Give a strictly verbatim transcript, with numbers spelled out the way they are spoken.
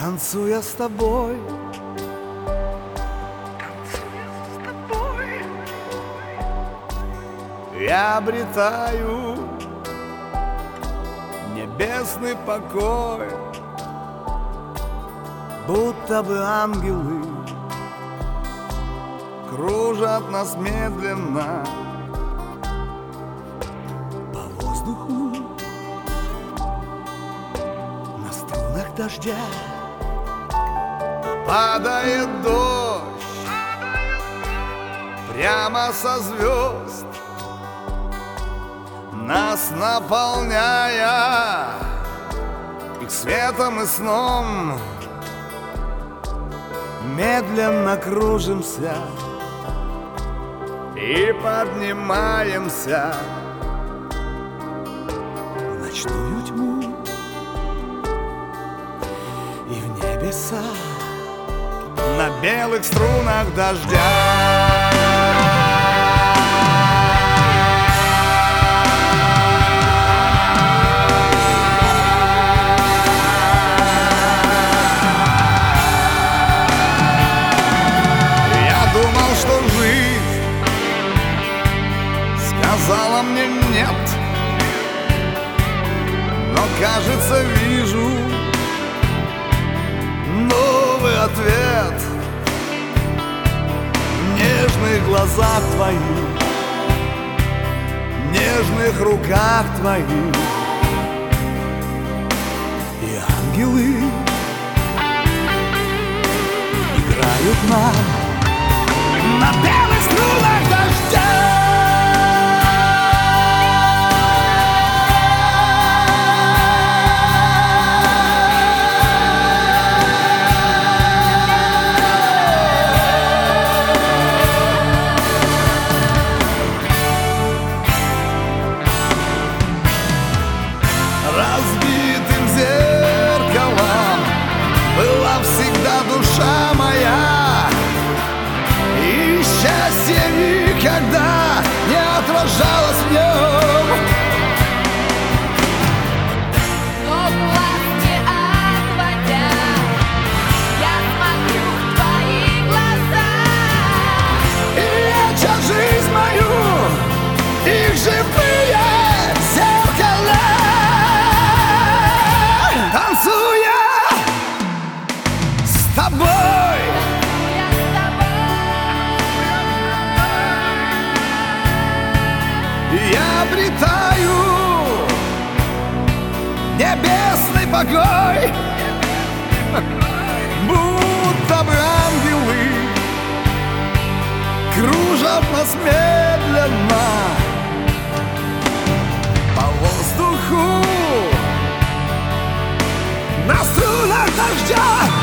Танцуя с тобой, я обретаю небесный покой, будто бы ангелы кружат нас медленно по воздуху на струнах дождя. Падает дождь прямо со звезд, нас наполняя их светом и сном. Медленно кружимся и поднимаемся в ночную тьму и в небеса на белых струнах дождя. Сказала мне нет, но, кажется, вижу новый ответ в нежных глазах твоих, в нежных руках твоих. И ангелы играют нам на белых струнах дождя. Разбитым зеркалом была всегда душа моя, и счастье никогда не отражалось в нем. Но глаз не отводя, я смотрю в твои глаза, И леча жизнь мою их живые зеркала. Танцуя с тобой, я с тобой. я обретаю небесный покой, будто бы ангелы кружат нас медленно по воздуху на струнах дождя.